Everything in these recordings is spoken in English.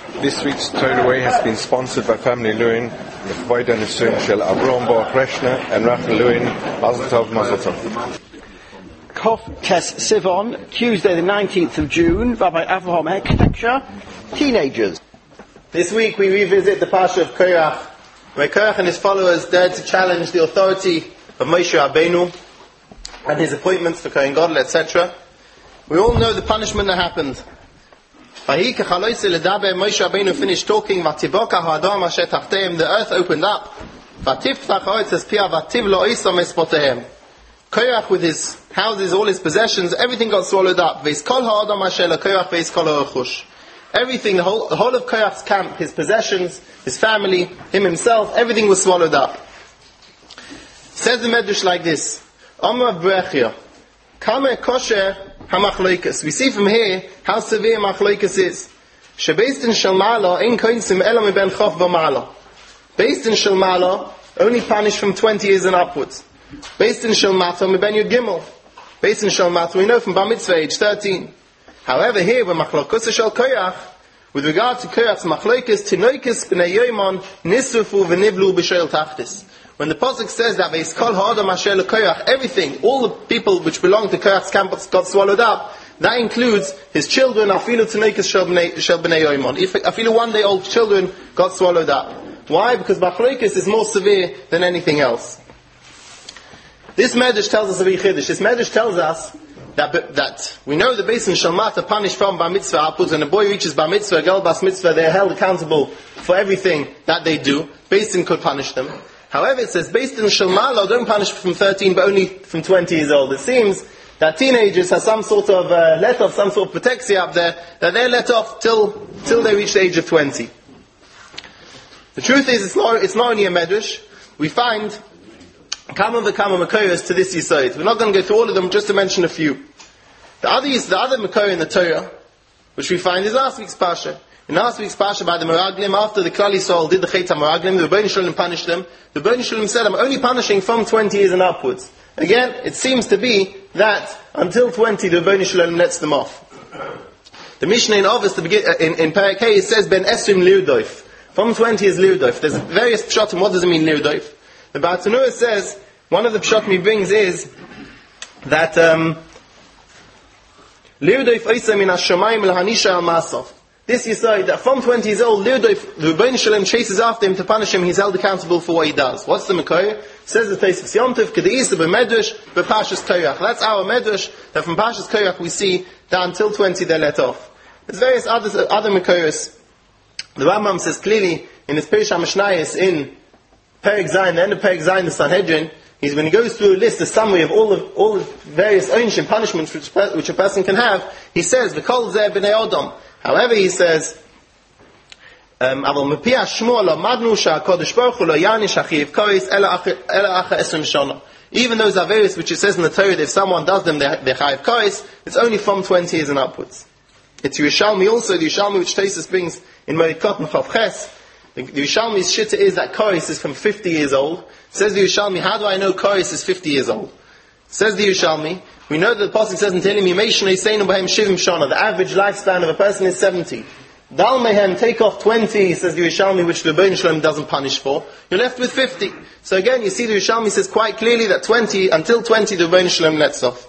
This week's Torah Way has been sponsored by Family Lewin, the Chvoid and Nisun Shel Avrom Baruch Reshna and Rachel Lewin. Mazel Tov, Mazel Tov. Kof Tes Sivon, Tuesday the 19th of June, Rabbi Avraham Heckscher, Teenagers. This week we revisit the Parsha of Korach, where Korach and his followers dared to challenge the authority of Moshe Rabbeinu and his appointments for Kohen Gadol, etc. We all know the punishment that happened. Moshe Rabbeinu finished talking, the earth opened up, Korach with his houses, all his possessions, everything got swallowed up. Everything, the whole of Korach's camp, his possessions, his family, him himself, everything was swallowed up. Says the Medrash like this: Amar Brechia, Kame Kosher HaMachloikas. We see from here how severe Machloikas is. Shebeis din Shalmala ein koinsim ela meben chof v'mala. Based in Shalmala, only punished from 20 years and upwards. Based in Shalmata meben Yud Gimel. Based in Shalmata we know from Bar Mitzvah age 13. However, here when Machloikas shel Korach, with regard to Korach's Machloikas, Tinoikis b'nei Yoimon nisrufu v'nivlu b'sheil tachtis. When the Pasuk says that Veiskol ha'adam asher leKorach, everything, all the people which belong to Korach's camp got swallowed up, that includes his children, afilu Tinoikis shel b'nei Yoimon. Afilu 1-day-old children got swallowed up. Why? Because Machloikas is more severe than anything else. This Medrash tells us a Chiddush. This Medrash tells us that we know the Beis and Shalmat are punished from Bar Mitzvah upwards. When a boy reaches Bar Mitzvah, a girl Bas Mitzvah, they're held accountable for everything that they do. Beis Din could punish them. However, it says Beis Din Shalmala don't punish from 13 but only from 20 years old. It seems that teenagers have some sort of let off, some sort of protexia up there, that they're let off till they reach the age of 20. The truth is, it's not only a Medrash. We find Kama v'Kama Makoros to this Yisod. We're not going to go through all of them, just to mention a few. The other Makor in the Torah, which we find, is last week's Parsha. In last week's Parsha by the Meraglim, after the Klal Yisrael did the Chet HaMeraglim, the Rebbeinu Shalom punished them. The Rebbeinu Shalom said, I'm only punishing from 20 years and upwards. Again, it seems to be that until 20, the Rebbeinu Shalom lets them off. The Mishnah in Avos, in Perek Hey, it says, Ben Esrim Liudoif. From 20 is Liudoif. There's various pshatim. What does it mean, Liudoif? The Baal Tanura says, one of the pshatim he brings is that Liudoif Oisa min hashamayim l'hanisha al-masov. This you say that from 20 years old, Liudoif, the Rebbeinu Shalom chases after him to punish him. He's held accountable for what he does. What's the Makor? Says the Tosfos Yom Tov, Keda'isa b'Medrash b'Pashas Korach. That's our Medrash. That from Pashas Korach we see that until 20 they're let off. There's various other Makoros. The Rambam says clearly in his Perish HaMishnayos in Perek Zayin, the end of Perek Zayin, the Sanhedrin, when he goes through a list, a summary of all the various onshim punishments which a person can have, he says, V'kol zeh b'nei Odom. However, he says, Aval mepi hashmua lo madnu sha'kodesh baruch hu lo yanish achiv kois ela acha esrim shana. Even those are various which it says in the Torah that if someone does them, they're chayiv kois, it's only from 20 years and upwards. It's Yerushalmi also, the Yerushalmi which Tosfos brings in Moed and Chav Ches. The Yerushalmi's shitta is that kois is from 50 years old. Says the Yerushalmi, how do I know kois is 50 years old? Says the Yerushalmi, we know that the Pasuk says in Tehillim, the average lifespan of a person is 70. Dal mehem, take off 20, says the Yerushalmi, which the Rebbeinu Shalom doesn't punish for. You're left with 50. So again, you see the Yerushalmi says quite clearly that until 20, the Rebbeinu Shalom lets off.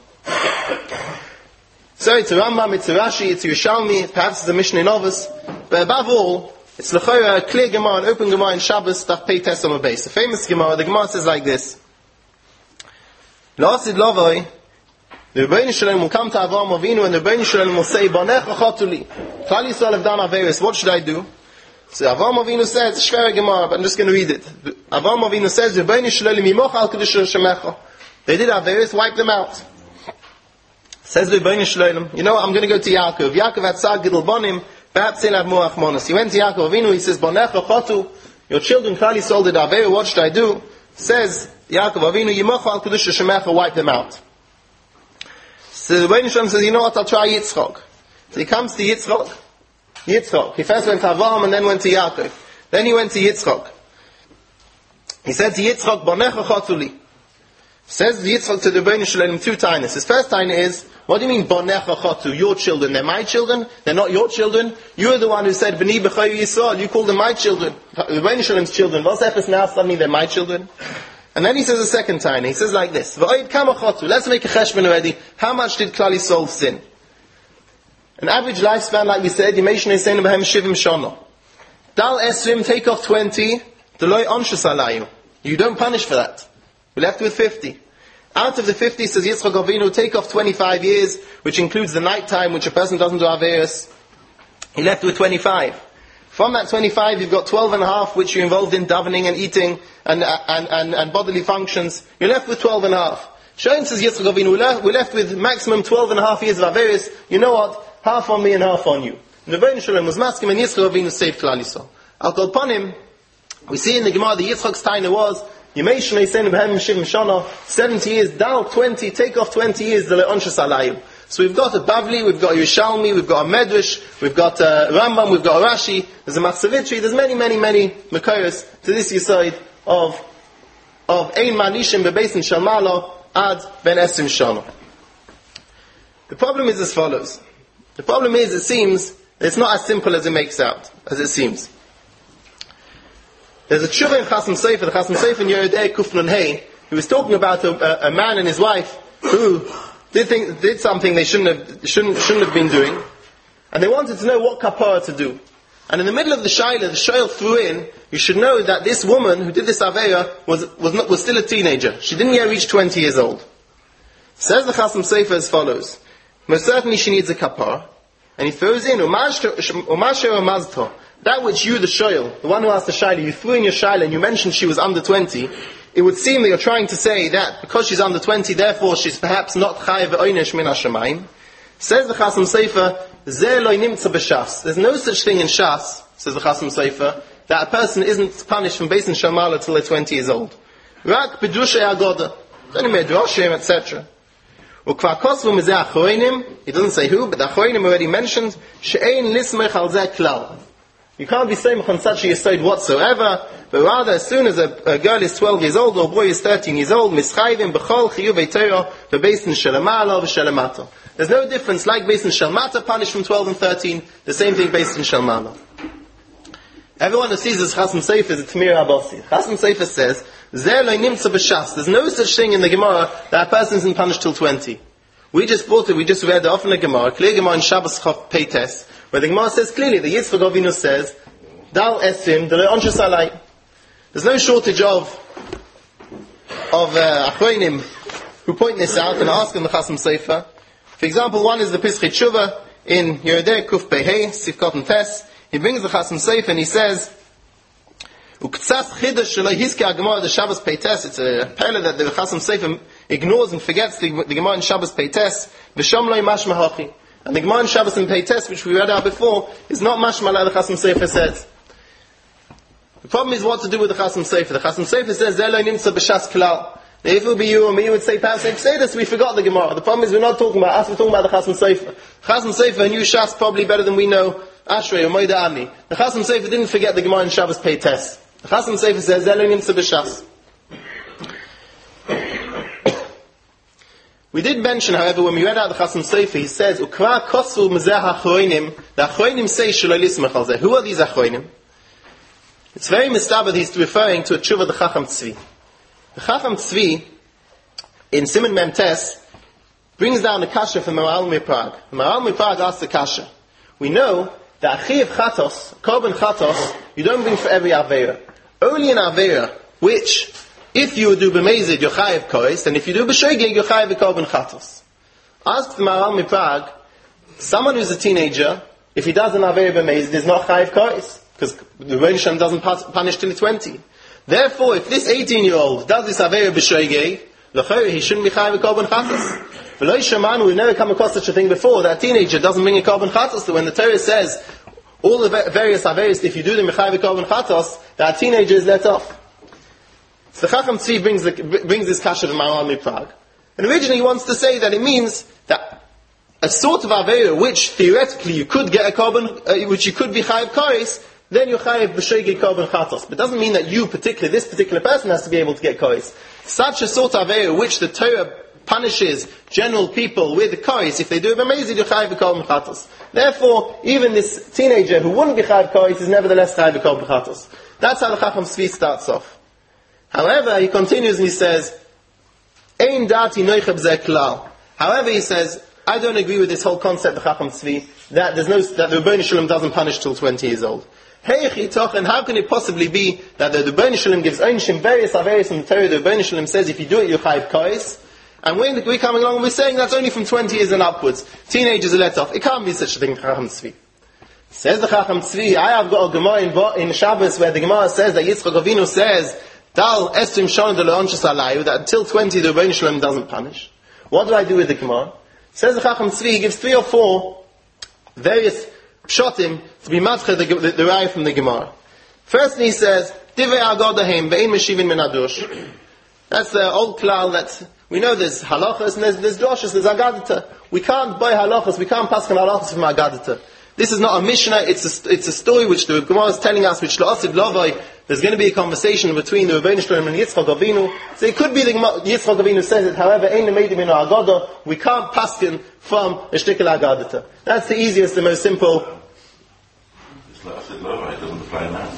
So it's a Rambam, it's a Rashi, it's a Yerushalmi, perhaps it's a Mishnah in Avos, but above all, it's l'chora, a clear Gemara, an open Gemara in Shabbos, Daf Pei Tes Amud Beis. A famous Gemara, the Gemara says like this: La'asid Lavoi, the Rebbeinu Shalom will come to Avraham Avinu, and the Rebbeinu Shalom will say, Banech achatuli, Klal Yisrael have done Averis, what should I do? So Avraham Avinu says, it's Shvera Gemara, but I'm just going to read it. Avraham Avinu says, Rebbeinu Shalom mimoch al Kedush Shemecha. They did Averis, wipe them out. Says the Rebbeinu Shalom, you know what, I'm going to go to Yaakov. Yaakov had Sag Gidel Bonim, perhaps he'll have more achmonos. He went to Yaakov Avinu, he says, Banech achatu, your children Klal Yisrael did Averis, what should I do? Says Yaakov Avinu, yimoch al Kedush Shemecha, wipe them out. So the Rebbeinu Shalom says, you know what, I'll try Yitzchok. So he comes to Yitzchok. He first went to Avraham and then went to Yaakov. Then he went to Yitzchok. He said to Yitzchok, Banech achatuli. Says Yitzchak to the Rebbeinu Shalom two tainas. His first taina is, what do you mean, Bonecha Chotu, your children? They're my children? They're not your children? You're the one who said, B'ni B'chayu Yisrael, you call them my children. The Rebbeinu Shalom's children. What's efes now? Suddenly they're my children? And then he says a second taina. He says like this, V'oid Kama Chotu, let's make a cheshbon already. How much did Klal Yisrael sin? An average lifespan, like we said, Yemeshne Yisrael B'hem Shivim Shana. Dal Esrim, take off 20, D'loi Onshus Alayu. You don't punish for that. We're left with 50. Out of the 50, says Yitzchak Avinu, take off 25 years, which includes the night time, which a person doesn't do Averis. You're left with 25. From that 25, you've got 12 and a half, which you're involved in davening and eating and bodily functions. You're left with 12 and a half. Shoin, says Yitzchak Avinu, we're left with maximum 12 and a half years of Averis. You know what? Half on me and half on you. The Rebbeinu Shalom was masking, and Yitzchak Avinu saved Klal Yisrael. I'll call upon him. We see in the Gemara the Yitzchak's taina was 70 years, down 20, take off 20 years, the le'onshas alayim. So we've got a Bavli, we've got a Yerushalmi, we've got a Medrash, we've got a Rambam, we've got a Rashi, there's a Matzavitri, there's many Mekayos to this Yisod of Ein Manishim Bebesin Shalmalo Ad Ben Esim Shana. The problem is as follows. The problem is, it seems, it's not as simple as it makes out, as it seems. There's a tshuva in Chasam Sofer, the Chasam Sofer in Yerodei Kufnun Hey, who was talking about a man and his wife who did something they shouldn't have been doing, and they wanted to know what kapara to do. And in the middle of the shayla, the shayl threw in, you should know that this woman who did this aveya was still a teenager. She didn't yet reach 20 years old. Says the Chasam Sofer as follows: most certainly she needs a kapara, and he throws in umashir that which you, the shayl, the one who asked the shayla, you threw in your shayla and you mentioned she was under 20, it would seem that you're trying to say that because she's under 20, therefore she's perhaps not chayav oynesh min hashamayim. Says the Chasam Sofer, zeh lo nimtza b'shas. There's no such thing in Shas, says the Chasam Sofer, that a person isn't punished from Beis Shamala till they're 20 years old. Rak b'dushay agoda, only medrashim, etc. Ukvar kosvu mizeh achroinim, he doesn't say who, but the achroinim already mentioned, she'ein lismech al zeh klal. You can't be saying on such a yesod whatsoever, but rather as soon as a girl is 12 years old or a boy is 13 years old, mischayvim b'chol chiyuvei Torah v'beis shelamalo v'shelamato. There's no difference, like beis shelmata punished from 12 and 13, the same thing beis shelmalo. Everyone who sees this Chasam Sofer is a Tamir Abasi. Chasam Sofer says, zeh lo nimtza b'shas. There's no such thing in the Gemara that a person isn't punished till 20. We just read the often the Gemara, clear Gemara in Shabbos Chof Peites, where the Gemara says clearly, the Yitzchak Avinu says, Dal Esim, D'loi Onshus Alay. There's no shortage of Achroinim who point this out and ask in the Chasam Sofer. For example, one is the Pischei Tshuva in Yerodei Kuf Pehei, Sifkot and Tes. He brings the Chasam Sofer and he says, Uktzas Chidash Shaloi Hiske HaGemara, the Shabbos Peites. It's a pele that the Chasam Sofer ignores and forgets the Gemara in Shabbos Peites. V'shom lo mashma hachi. And the Gemara in Shabbos and Peites, which we read out before, is not mashma like the Chasam Sofer says. The problem is what to do with the Chasam Sofer. The Chasam Sofer says, Zeh lo nimtza b'shas klal. If it would be you or me, you would say, perhaps say this, we forgot the Gemara. The problem is we're not talking about us, we're talking about the Chasam Sofer. Chasam Sofer knew Shas probably better than we know Ashrei or Moida Ami. The Chasam Sofer didn't forget the Gemara in Shabbos Peites. The Chasam Sofer says, Zeh lo nimtza b'shas. We did mention, however, when we read out the Chasam Sofer, he says, Ukra kosu mezeh ha'achroinim, the achroinim say shelo lismech al zeh. Who are these achroinim? It's very mistaber he's referring to a tshuva the Chacham Tzvi. The Chacham Tzvi, in Siman Mem Tes, brings down the kasha from Maharal Miprag. Maharal Miprag asks the kasha. We know that achiv chatos, korban chatos, you don't bring for every aveira. Only an aveira, which, if you do b'mezid, you're chayiv kois, and if you do b'shogeg, you're chayiv korban chatos. Ask the Maharal Miprag, someone who's a teenager, if he does an aveira b'mezid, is not chayiv kois, because the Rebbeinu Shalom doesn't punish till he's 20. Therefore, if this 18-year-old does this aveira b'shogeg, he shouldn't be chayiv korban chatos. V'lo yishamanu, we've never come across such a thing before, that a teenager doesn't bring a korban chatos, so when the Torah says, all the various aveiros, if you do them chayiv korban chatos, that a teenager is let off. So the Chacham Tzvi brings this kasha to Maharal Miprag. And originally he wants to say that it means that a sort of aveira which theoretically you could get a korban, which you could be chayiv koris, then you chayiv b'shogeg korban chatos. But it doesn't mean that this particular person has to be able to get koris. such a sort of error which the Torah punishes general people with the kais, if they do it b'mezid, you're chayiv b'kol b'chatos. Therefore, even this teenager who wouldn't be chayiv kais is nevertheless chayiv b'kol b'chatos. That's how the Chacham Tzvi starts off. However, he continues and he says, Ein dati noichab zeh klal. However, he says, I don't agree with this whole concept of Chacham Tzvi, that the Rebbeinu Shalom doesn't punish till 20 years old. And how can it possibly be that the Rebbeinu Shalom gives onshim various averis in the Torah? The Rebbeinu Shalom says if you do it, you're chayiv kais. And when we're coming along, we're saying that's only from 20 years and upwards. Teenagers are let off. It can't be such a thing, Chacham Tzvi. Says the Chacham Tzvi, I have got a Gemara in Shabbos where the Gemara says that Yitzchak Avinu says, Dal estim shon de le'onshus alayu, that until 20 the Rebbeinu Shalom doesn't punish. What do I do with the Gemara? Says the Chacham Tzvi, he gives 3 or 4 various pshatim to be matcha the raya from the Gemara. Firstly, he says, Divrei agodahem ve'im meshivin min hadush. That's the old klal that we know there's halachas and there's droshes, there's agadita. We can't buy halachas, we can't pass on halachas from agadita. This is not a mishnah, it's a story which the Gemara is telling us, which la'asid lovai, there's going to be a conversation between the Rebbeinu Shalom and Yitzchak Avinu. So it could be the Yitzchak Avinu says it, however, ein lemedim min ha'agada, we can't pass in from a shtikel agadita. That's the easiest, the most simple. It's la'asid lovai, it doesn't apply now.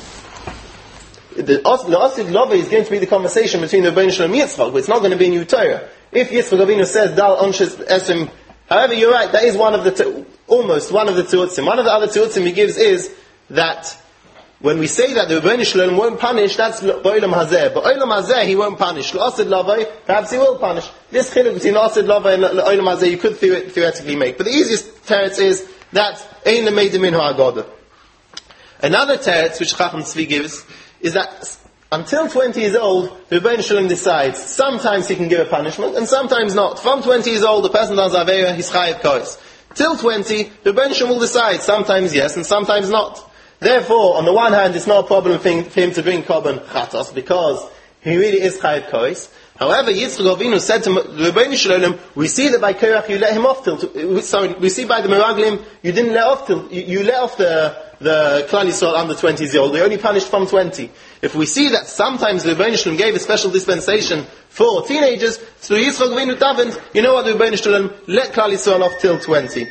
The Asid Lova is going to be the conversation between the Rebbeinu Shalom and Yitzchak, but it's not going to be a new Torah. If Yitzchak Avinu says, Dal Onshis Esim, however, you're right, that is one of the, almost one of the Terutzim. One of the other Terutzim he gives is that when we say that the Rebbeinu Shalom won't punish, that's Ba'olam Hazeh. But Ba'olam Hazeh, he won't punish. L'Asid Lova, perhaps he will punish. This chiluk between L'Asid Lova and Ba'olam Hazeh, you could theoretically make. But the easiest teretz is that Ein L'Meidim Min Ha'Agoda. Another teretz which Chacham Tzvi gives is that until 20 years old, the Rebbeinu Shalom decides. Sometimes he can give a punishment, and sometimes not. From 20 years old, the person does Aveira, he's chayiv kais. Till 20, the Rebbeinu Shalom will decide. Sometimes yes, and sometimes not. Therefore, on the one hand, it's not a problem for him to bring korban chatos, because he really is chayiv kais. However, Yitzchak Avinu said to the Rebbeinu Shalom, we see that by Korach you let him off we see by the Meraglim, you didn't let off you let off the Klal Yisrael under 20 years old. They only punished from 20. If we see that sometimes the Rebbeinu Shalom gave a special dispensation for teenagers, so Yitzchak Avinu davened, you know what, the Rebbeinu Shalom let Klal Yisrael off till 20.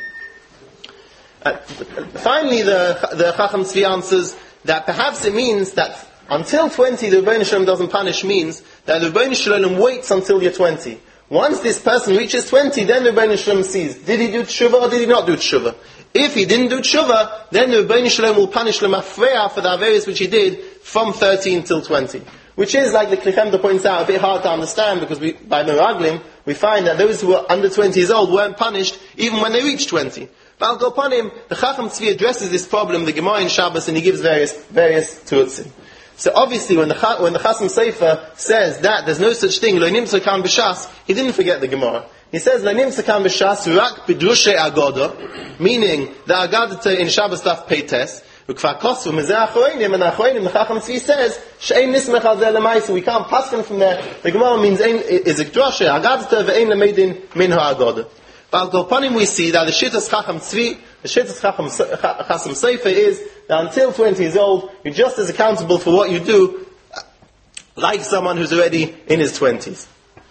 Finally, the Chacham Tzvi answers that perhaps it means that until 20 the Rebbeinu Shalom doesn't punish means that the Rebbeinu Shalom waits until you're 20. Once this person reaches 20, then the Rebbeinu Shalom sees, did he do tshuva or did he not do tshuva? If he didn't do tshuva, then the Rebbeinu Shalom will punish Lemafreya for the averis which he did from 13 till 20. Which is, like the Klichemda points out, a bit hard to understand because by Meraglim, we find that those who were under 20 years old weren't punished even when they reached 20. But I'll go upon him, the Chacham Tzvi addresses this problem, the Gemara in Shabbos, and he gives various terutzim. So obviously when the Chasam Sofer says that there's no such thing, lo nimtza kan b'shas, he didn't forget the Gemara. He says, lo nimtza kan b'shas, rak b'drushe agoda, meaning the agadata in Shabbos daf peites, ukvar kosvu mezeh achroinim, and achroinim, the Chacham Tzvi says, she'ein nismech al zeh lemaisa, we can't pass him from there. The Gemara means, is a drushe, agadata ve'ein lemeidin min ha'agoda. But I'll go upon him, we see that the Shittas Chacham Tzvi, the Shittas Chasam Sofer is that until 20 years old, you're just as accountable for what you do like someone who's already in his 20s.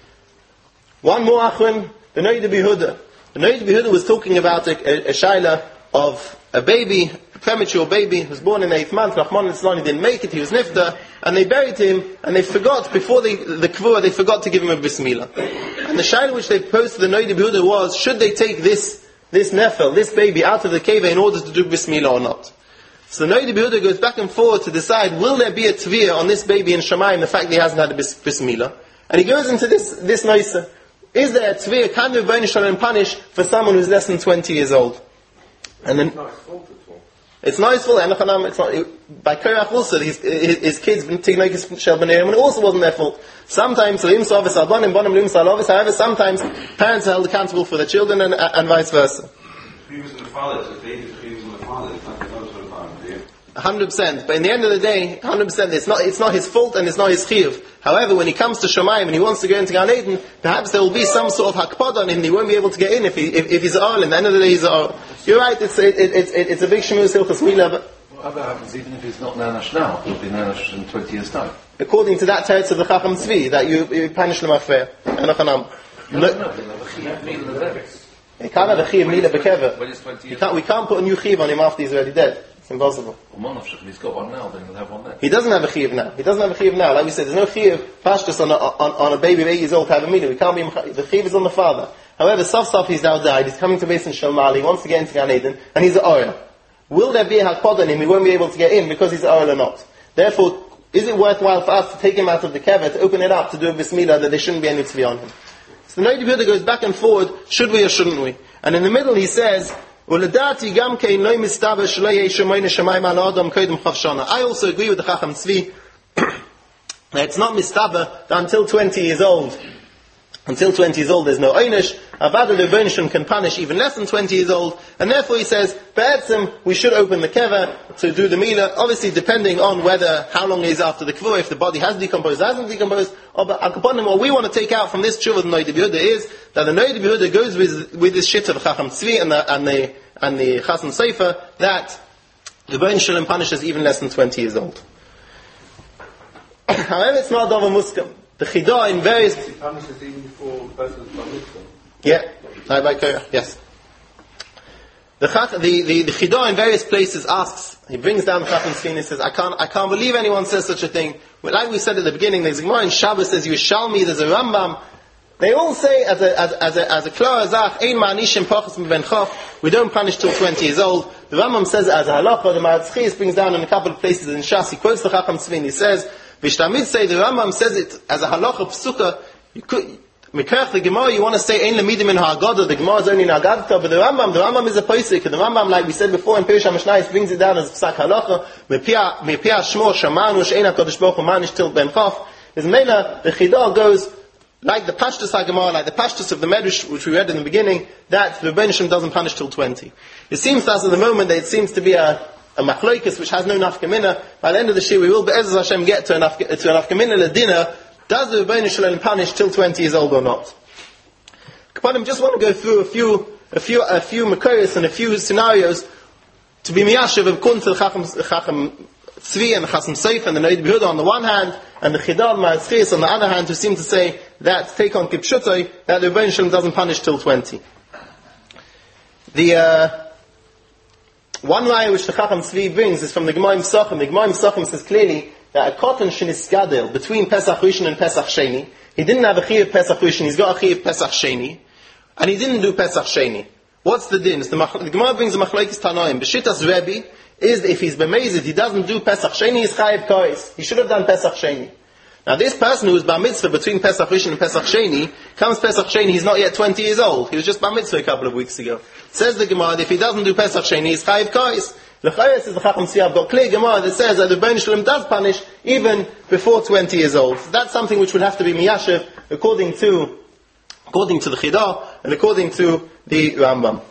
One more achron, the Noid Behuda. The Noid Behuda was talking about a shaila of a baby, a premature baby, who was born in the 8th month. Rahman al-Islani didn't make it, he was nifta, and they buried him, and they forgot, before the kvura, they forgot to give him a bismillah. And the shaila which they posed to the Noid Behuda was, should they take this nefel, this baby, out of the cave in order to do bismillah or not? So the Noid Behuda goes back and forward to decide, will there be a tvir on this baby in Shamayim, the fact that he hasn't had a bismillah? And he goes into this noisa. Is there a tvir, can the Rebbeinu Shalom punish for someone who's less than 20 years old? And then, it's not his fault, it's not, by Korach also, his kids, Tignoikis Shel B'neirim, and it also wasn't their fault. Sometimes, however, sometimes parents are held accountable for their children and vice versa. If he was in the father, if he was in the father, it's not the father, 100%. But in the end of the day, 100%, it's not his fault and it's not his chiyuv. However, when he comes to Shamayim and he wants to go into Gan Eden, perhaps there will be some sort of hakpad on him. He won't be able to get in if he's an Arl. In the end of the day, he's an Arl. You're right. It's a big Shemu Silchas Mila. But Whatever happens, even if he's not Nanash now, he'll be Nanash in 20 years' time. According to that teretz of the Chacham Tzvi, that you punish them affair. No, he'll have a chiyuv meal in the Rebbe. He can't have a chiyuv mila bekever. When he's 20 years old. We can't put a new chiyuv on him after he's already dead. It's impossible. Well, if he's got one now, then he'll have one then. He doesn't have a chiyuv now. He doesn't have a chiyuv now. Like we said, there's no chiyuv pashtus on a baby of 8 years old to have a mila. We can't be, the chiyuv is on the father. However, Saf he's now died. He's coming to base in Shalmal. He wants to get into Gan Eden, and he's an oil. Will there be a hakpod on him? He won't be able to get in because he's an oil or not. Therefore, is it worthwhile for us to take him out of the kever, to open it up, to do a bismillah, that there shouldn't be any tzvi on him? So the Noda B'Yehuda goes back and forward, should we or shouldn't we? And in the middle he says, I also agree with the Chacham Tzvi that it's not mistaber that until 20 years old, there's no einish. Avada the Rebbeinu can punish even less than 20 years old, and therefore he says, be'etzem, we should open the kever to do the milah, obviously depending on how long it is after the kvur, if the body has decomposed, hasn't decomposed, or what we want to take out from this tshuva of the Noda B'Yehuda is, that the Noda B'Yehuda goes with this shit of Chacham Tzvi and the Chasam Sofer, that the Rebbeinu punishes even less than 20 years old. However, it's not Dava Muskam. The Chidah in various... He punishes even before the person's bar mitzvah. Yeah, yes. The Chidah in various places asks, he brings down the Chacham Tzvi and he says, I can't believe anyone says such a thing. Well, like we said at the beginning, there's a Gemara in Shabbos says Yerushalmi, there's a Rambam. They all say as a Klar Azach, Ein Ma'anishim Pachas M'ben Chof, we don't punish till 20 years old. The Rambam says as a halacha, the Ma'atzchis brings down in a couple of places in Shas, he quotes the Chacham Tzvi and he says, Vishtamid say the Rambam says it as a halacha psuka. You could Mikerach the Gemara, you want to say Ein Lemidim in Haggadah. The Gemara is only in Haggadah, but the Rambam is a posik. The Rambam, like we said before in Pirush HaMishnayos, brings it down as psak halacha. Mepia Shmor Shamanu She'ein HaKadosh Baruch Hu Manish Til Ben Chaf. Is Mela the Chidah goes like the Pashtus HaGemara, like the Pashtus of the Medrash, which we read in the beginning, that the Rebbeinu Shem doesn't punish till 20. It seems to us at the moment that it seems to be a machloikus which has no nafkamina. By the end of the shir, we will Be'ezus Hashem get to a nafkamina ledina. Does the Rebbeinu Shalom punish till 20 years old or not? Kapadim just want to go through a few makoros and a few scenarios to be miyashiv according to the Chacham Tzvi and the Chasam Sofer and the Noda B'Yehuda on the one hand, and the Chidal Ma'atzchis on the other hand, who seem to say that take on Kipshutai, that the Rebbeinu Shalom doesn't punish till 20. The one line which the Chacham Tzvi brings is from the Gemara Pesachim. The Gemara Pesachim says clearly that a cotton sheniskadel between Pesach Rishon and Pesach Sheni, he didn't have a chiyuv Pesach Rishon, he's got a chiyuv Pesach Sheni, and he didn't do Pesach Sheni. What's the din? The Gemara brings the Machlokes Tanoim. B'shitas Rebbe is that if he's bemazed, he doesn't do Pesach Sheni, he's chayiv kois. He should have done Pesach Sheni. Now this person who was bar mitzvah between Pesach Rishon and Pesach Sheni, comes Pesach Sheni, he's not yet 20 years old. He was just bar mitzvah a couple of weeks ago. Says the Gemara that if he doesn't do Pesach Sheni, he's chayiv kois. The Chayes is the Chacham Tzvi. I've got clear Gemara that says that the Rebbeinu Shalom does punish even before 20 years old. So that's something which would have to be miyashiv according to the Chidah and according to the Rambam.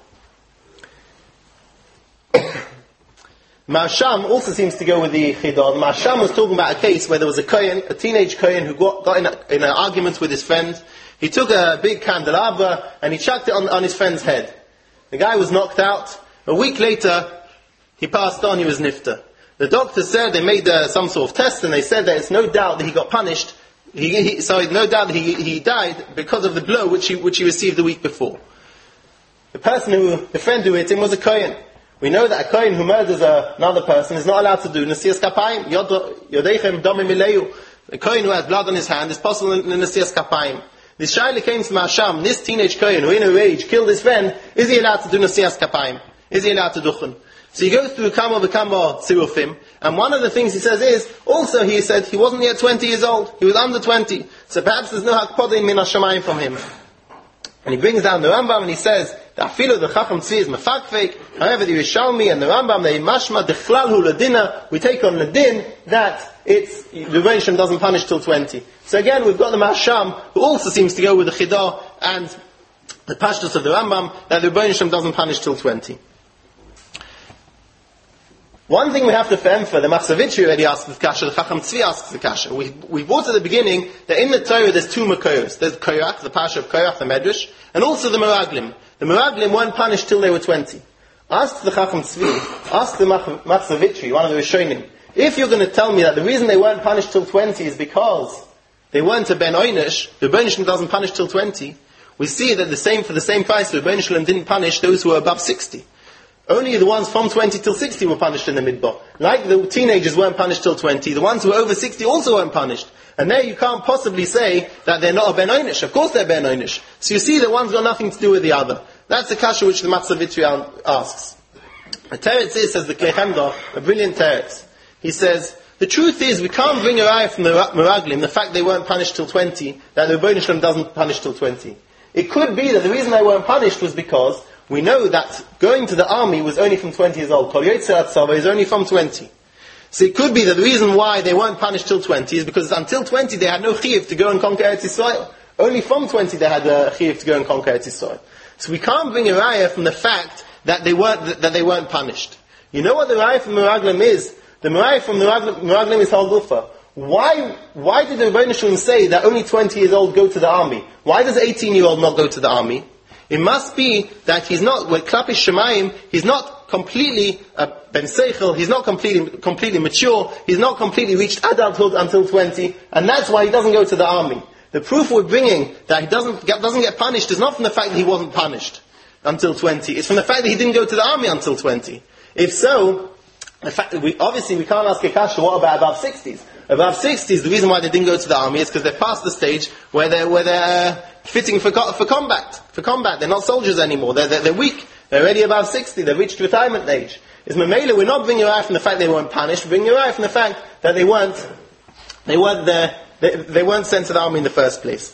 Ma'asham also seems to go with the Chidah. The Ma'asham was talking about a case where there was a teenage Kohen who got in an argument with his friend. He took a big candelabra and he chucked it on his friend's head. The guy was knocked out. A week later, he passed on, he was nifter. The doctor said they made some sort of test and they said that it's no doubt that he got punished. No doubt that he died because of the blow which he received the week before. The friend who hit him was a Kohen. We know that a Kohen who murders another person is not allowed to do Nesias Kapayim. Yodeichem Domim Mileu. A Kohen who has blood on his hand is possible in Nesias Kapayim. This Shaila came to Ma'asham, this teenage Kohen who in a rage killed his friend, is he allowed to do Nesias Kapayim? Is he allowed to duchen? So he goes through Kama V'Kama Tzirufim, and one of the things he says is, also he said he wasn't yet 20 years old, he was under 20, so perhaps there's no hakpodim min hashamayim from him. And he brings down the Rambam and he says, that Afilu the Chacham Tzvi is mefakfek, however the Yerushalmi and the Rambam, they mashma dechlal ledina, we take on the din that the Rebbeinu doesn't punish till 20. So again, we've got the Masham, who also seems to go with the Chidah and the Pashtus of the Rambam, that the Rebbeinu doesn't punish till 20. One thing we have to fend for, the Machzavitchi already asked the Kasha, the Chacham Tzvi asks the Kasha. We brought at the beginning that in the Torah there's two Makoros. There's Korach, the Pasha of Korach, the Medrash, and also the Meraglim. The Meraglim weren't punished till they were 20. Ask the Chacham Tzvi, ask the Machzavitri, one of the Rishonim, if you're going to tell me that the reason they weren't punished till 20 is because they weren't a Ben Oynish, the Ben Shalom doesn't punish till 20, we see that for the same price, the Ben Shalom didn't punish those who were above 60. Only the ones from 20 till 60 were punished in the Midbar. Like the teenagers weren't punished till 20, the ones who were over 60 also weren't punished. And there you can't possibly say that they're not a Ben Oynish. Of course they're Ben Oynish. So you see that one's got nothing to do with the other. That's the kasha which the Matzavitri asks. The teretz is, says the Klei Chemda, a brilliant teretz. He says, the truth is, we can't bring a raya from the Meraglim, the fact they weren't punished till 20, that the Rebbeinu Shalom doesn't punish till 20. It could be that the reason they weren't punished was because we know that going to the army was only from 20 years old. Kol Yotzer Atzava is only from 20. So it could be that the reason why they weren't punished till 20 is because until 20 they had no chiyuv to go and conquer Eretz Yisrael. Only from 20 they had a chiyuv to go and conquer Eretz Yisrael. So we can't bring a raya from the fact that they weren't punished. You know what the raya from Meraglim is? The raya from Meraglim is Halgufa. Why did the Rebbeinu Shalom say that only 20 years old go to the army? Why does an 18-year-old not go to the army? It must be that he's not, with Klapish Shemayim, he's not completely Ben Seichel, he's not completely mature, he's not completely reached adulthood until 20, and that's why he doesn't go to the army. The proof we're bringing that he doesn't get punished is not from the fact that he wasn't punished until 20, it's from the fact that he didn't go to the army until 20. If so, the fact that we can't ask a kasha, what about above 60s? Above 60s, the reason why they didn't go to the army is because they're past the stage where they're fitting for combat. They're not soldiers anymore. They're weak. They're already above 60. They've reached retirement age. Is Mamela, we're not bringing out from the fact they weren't punished. We're bringing out from the fact that they weren't sent to the army in the first place.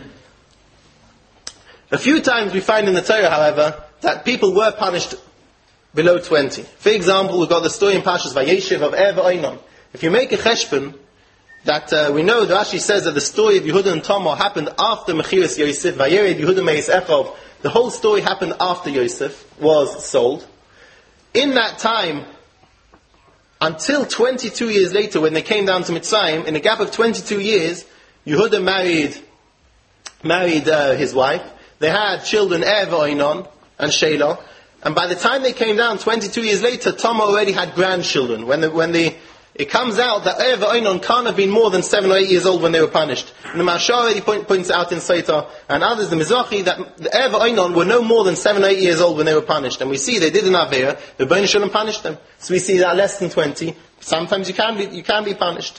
A few times we find in the Torah, however, that people were punished below 20. For example, we've got the story in Parshas Vayeshev of Er v'Oinon. If you make a cheshbon, that we know, the Rashi says that the story of Yehuda and Tamar happened after Mechiras Yosef, Vayered Yehuda Meis Echov. The whole story happened after Yosef was sold. In that time, until 22 years later, when they came down to Mitzrayim, in a gap of 22 years, Yehuda married his wife. They had children, Er v'Oinon and Shelah. And by the time they came down, 22 years later, Tamar already had grandchildren. It comes out that Er v'Oinon can't have been more than 7 or 8 years old when they were punished. And the Maharsha already points out in Sotah, and others, the Mizrahi, that the Er v'Oinon were no more than 7 or 8 years old when they were punished. And we see they did an Aveira, the Rebbeinu Shalom punished them. So we see that less than 20, sometimes you can be punished.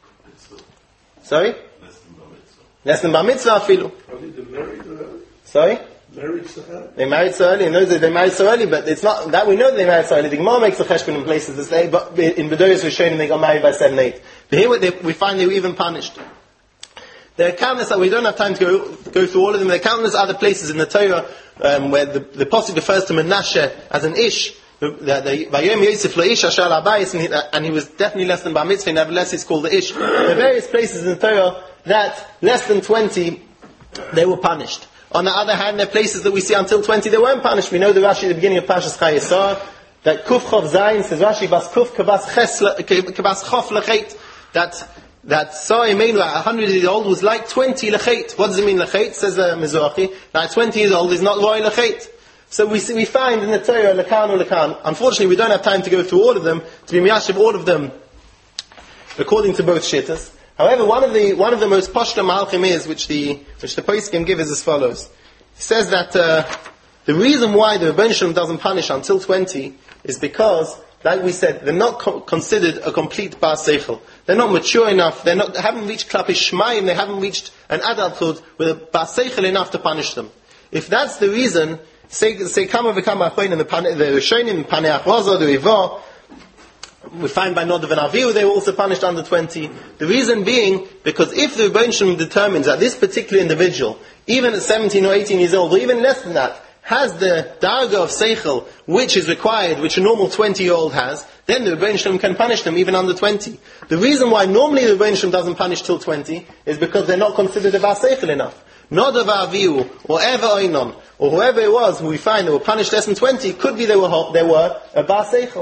Sorry? Less than Bar Mitzvah afilu. Sorry? They married so early. In those days they married so early, but it's not that we know that they married so early. The Gemara makes a cheshbon in places to say, but in Bedoros we're showing they got married by 7, 8. But here we find they were even punished. There are countless, we don't have time to go through all of them. There are countless other places in the Torah where the Pasuk refers to Menashe as an ish. Vayom Yosef lo ish asher al and he was definitely less than Bar Mitzvah. Nevertheless, he's called the ish. There are various places in the Torah that less than 20 they were punished. On the other hand, there are places that we see until 20 they weren't punished. We know the Rashi at the beginning of Parshas Chayesar, that Kuf Chov Zayin says Rashi Bas Kuf Kabas Chof Lechet, that Sarah Imenu at 100 years old was like 20 Lechet. What does it mean Lechet? Says Mizrahi, that 20 years old is not Roy Lechet. So we find in the Torah Lekan. Unfortunately, we don't have time to go through all of them, to be miyashiv all of them, according to both shittas. However, one of the most poshta malchim is, which the poskim give is as follows. He says that the reason why the Rebbeinu Shalom doesn't punish until 20 is because, like we said, they're not considered a complete bar seichel. They're not mature enough. They haven't reached klapish shmayim. They haven't reached an adulthood with a bar seichel enough to punish them. If that's the reason, say kama v'kama achoin in the Rishonim, Panei Achroza, the Rivah, we find by Nadav and Avihu they were also punished under 20. The reason being, because if the Rebbeinu Shalom determines that this particular individual, even at 17 or 18 years old, or even less than that, has the darga of seichel, which is required, which a normal 20-year-old has, then the Rebbeinu Shalom can punish them even under 20. The reason why normally the Rebbeinu Shalom doesn't punish till 20 is because they're not considered a bar seichel enough. Nadav Avihu, or Ever Oinon, or whoever it was who we find that were punished less than 20, could be they were a bar seichel.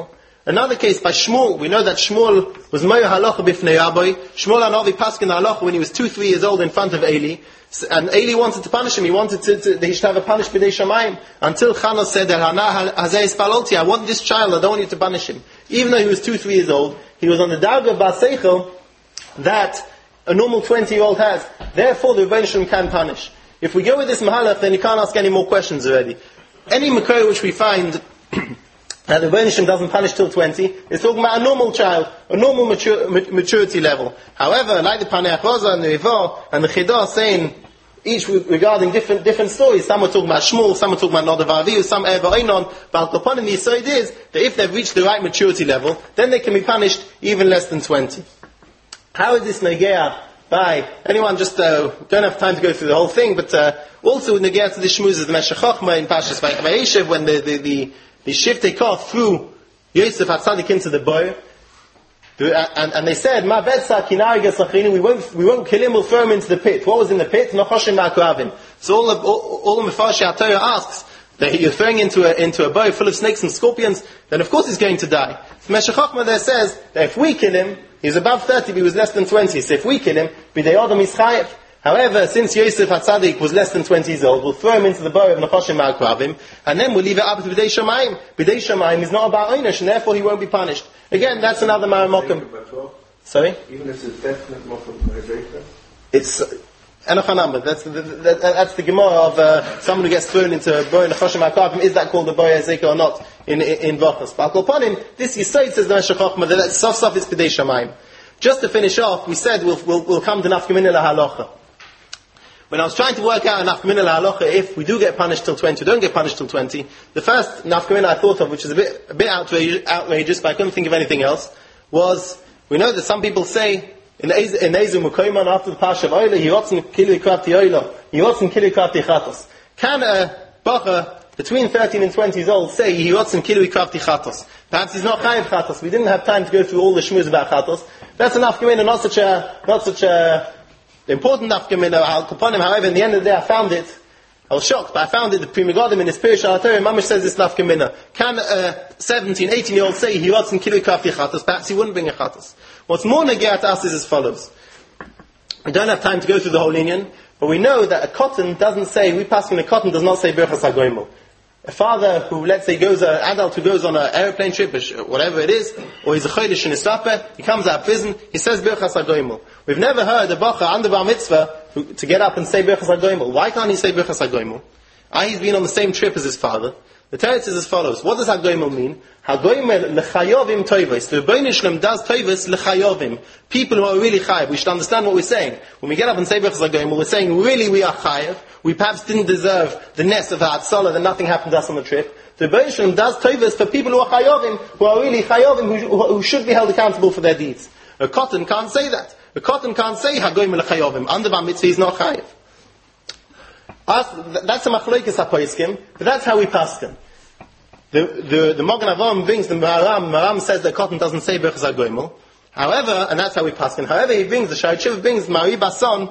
Another case by Shmuel, we know that Shmuel was Moyer Halacha Bifnei Rabbi. Shmuel Hanavi Paskin Halacha when he was 2-3 years old in front of Eli. And Eli wanted to punish him. He wanted he should have a punish b'dei Shamayim. Until Chana said that, I want this child, I don't want you to punish him. Even though he was 2-3 years old, he was on the Darga Baseichel that a normal 20-year-old has. Therefore, the Rebbeinu Shalom can punish. If we go with this Mahalach, then you can't ask any more questions already. Any Makor which we find that the Rebbeinu Shalom doesn't punish till 20, is talking about a normal child, a normal maturity level. However, like the Panei Achroza and the Rivah and the Chidah saying, each regarding different stories, some are talking about Shmuel, some are talking about Nadav Avihu, some Eva Einon, but upon the Yisod is that if they've reached the right maturity level, then they can be punished even less than 20. How is this Negea by anyone? Just don't have time to go through the whole thing, but also Negea to the Shmuz of the Meshech Chochmah in Pashas Vayeshev when the Shiftei Koch threw Yosef HaTzadik into the boy, and they said, "Ma betza kinariga sachinu." We won't kill him. We'll throw him into the pit. What was in the pit? Nochoshim ma'akravim. So all the Mefarshei HaTorah asks that you're throwing into a bow full of snakes and scorpions. Then of course he's going to die. So Meshech Chochmah there says that if we kill him, he's above 30, but he was less than 20. So if we kill him, b'dei Adam is chayev. However, since Yosef HaTzadik was less than 20 years old, we'll throw him into the bow of Nechoshim Ma'akravim, and then we'll leave it up to B'dei Shamayim. B'dei Shamayim is not about Einish, and therefore he won't be punished. Again, that's another Maramokim. Sorry? Even if it's definite Mokum Hezekah? It's Enochanamba. That's the Gemara of someone who gets thrown into a bow of Nechoshim Ma'akravim. Is that called the bow Hezekah or not in Vachos? But upon him, this Yisod says the Meshech Chochmah that Sof is B'dei Shamayim. Just to finish off, we said we'll come to Nafka Mina Lahalocha. When I was trying to work out a nafkamina lahalacha, if we do get punished till 20, don't get punished till 20, the first nafkamina I thought of, which is a bit outrageous, but I couldn't think of anything else, was, we know that some people say, in Ezu Mukoiman, after the Pasha of Oila, Hirotzen Kili Krafti Oila, Hirotzen Kili Krafti Chatos. Can a bacher between 13 and 20 years old say, Hirotzen Kili Krafti Chatos? Perhaps he's not chayiv Chatos. We didn't have time to go through all the shmuz about Chatos. That's a nafkamina, not such a important nafkamina al kaponim. However, in the end of the day, I found it. I was shocked, but I found it. The Pri Megadim in his Pirush HaTorah, Mamash says this nafkamina. Can a 17, 18-year-old say he wants in kilu krafti chatos? Perhaps he wouldn't bring a chatos. What's more negea to us is as follows. We don't have time to go through the whole union, but we know that a cotton doesn't say, we pass from a cotton does not say birchas hagoymo. A father who, let's say, an adult who goes on an airplane trip, whatever it is, or he's a chodesh in his rapper, he comes out of prison, he says birchas hagoymo. We've never heard a bacha under bar mitzvah to get up and say birchas hagoymo. Why can't he say birchas hagoymo? He's been on the same trip as his father. The teretz is as follows. What does hagoymo mean? Hagoymo lechayovim toivos. The Rebbeinu Shalom does toivos lechayovim. People who are really chayav. We should understand what we're saying. When we get up and say birchas hagoymo, we're saying really we are chayav. We perhaps didn't deserve the nest of our tzala, that nothing happened to us on the trip. The Rebbeinu Shalom does toivos for people who are chayovim, who are really chayovim, who should be held accountable for their deeds. A cotton can't say that. A cotton can't say hagoyim lechayovim. Under bar mitzvah he's not chayav. That's a machlokes hapoiskim, but that's how we paskin. The Magen Avraham brings the Maram says that cotton doesn't say birchas hagoymo. However, and that's how we paskin. However, he brings the Shari'at brings Mari Basan,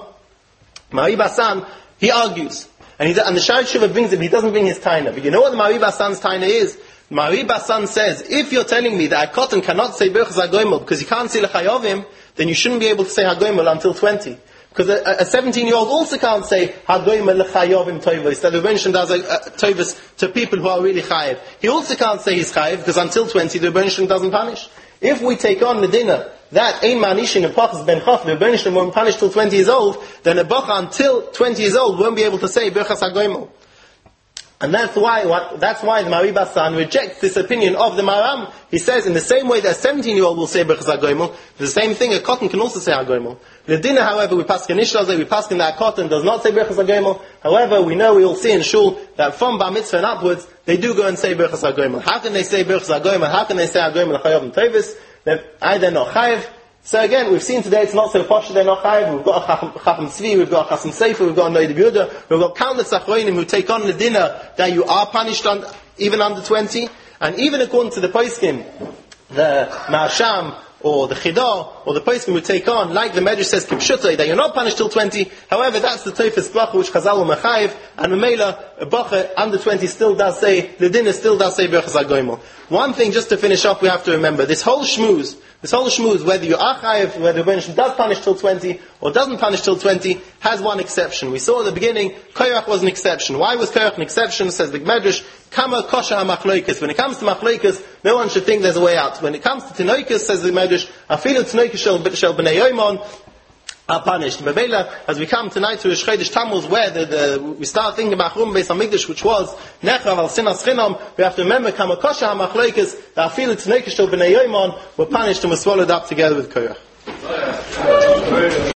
he argues. And the Shari'at brings him, he doesn't bring his taina. But you know what the Mari Basan's taina is? Mari Basan says, if you're telling me that a cotton cannot say birchas hagoymo because he can't say lechayovim, then you shouldn't be able to say hagoymo until 20. Because a 17-year-old also can't say hagoyim lechayovim toivos, that the Rebbeinu Shalom does toivos to people who are really chayiv. He also can't say he's chayiv because until 20 the Rebbeinu Shalom doesn't punish. If we take on the dinner that ein manishin and pachas ben chaf, the Rebbeinu Shalom won't punish till 20 years old, then a bacha until 20 years old won't be able to say birchas hagoyim. And that's why the Mari Basan rejects this opinion of the Maram. He says in the same way that a 17-year-old will say birchas hagoyim, the same thing a cotton can also say hagoyim. The dinner, however, we paskin nishlazeh, we paskin that cotton does not say birchas hagoyim. However, we will see in shul that from bar mitzvah and upwards, they do go and say birchas hagoyim. How can they say birchas hagoyim? How can they say hagoyim l'chayovim toivos? They're either not chayiv. So again, we've seen today it's not so posh, they're not chayiv. We've got a Chacham Tzvi, we've got a Chasam Sefer, we've got a Noid Yehuda, we've got countless Achroinim who take on the dinner that you are punished on, even under 20. And even according to the Poskim, the Ma'asham, or the Chidah, or the Poskim who take on, like the Medrash says, Kipshutai, that you're not punished till 20. However, that's the Teifas Bracha which Chazal will mechayiv, and Memela, a bacher under 20 still does say, the dinner still does say Birchas HaGoimel. One thing just to finish up we have to remember, this whole shmooze, whether you're Achayev, whether the Rebbeinu does punish till 20 or doesn't punish till 20, has one exception. We saw at the beginning, Korach was an exception. Why was Korach an exception? Says the Medrash, Kama Kosha HaMachloikas. When it comes to Machloikas, no one should think there's a way out. When it comes to Tinoikas, says the Medrash, Afilu Tinoikas shel B'nei Yoimon, are punished. Mebela, as we come tonight to Rosh Chodesh Tammuz, where we start thinking about Churban Beis HaMikdash, which was Nechrav al Sinas Chinam, we have to remember Kama Kosha HaMachloikas, the Afilu Tinoikas shel B'nei Yoimon, were punished and were swallowed up together with Korach.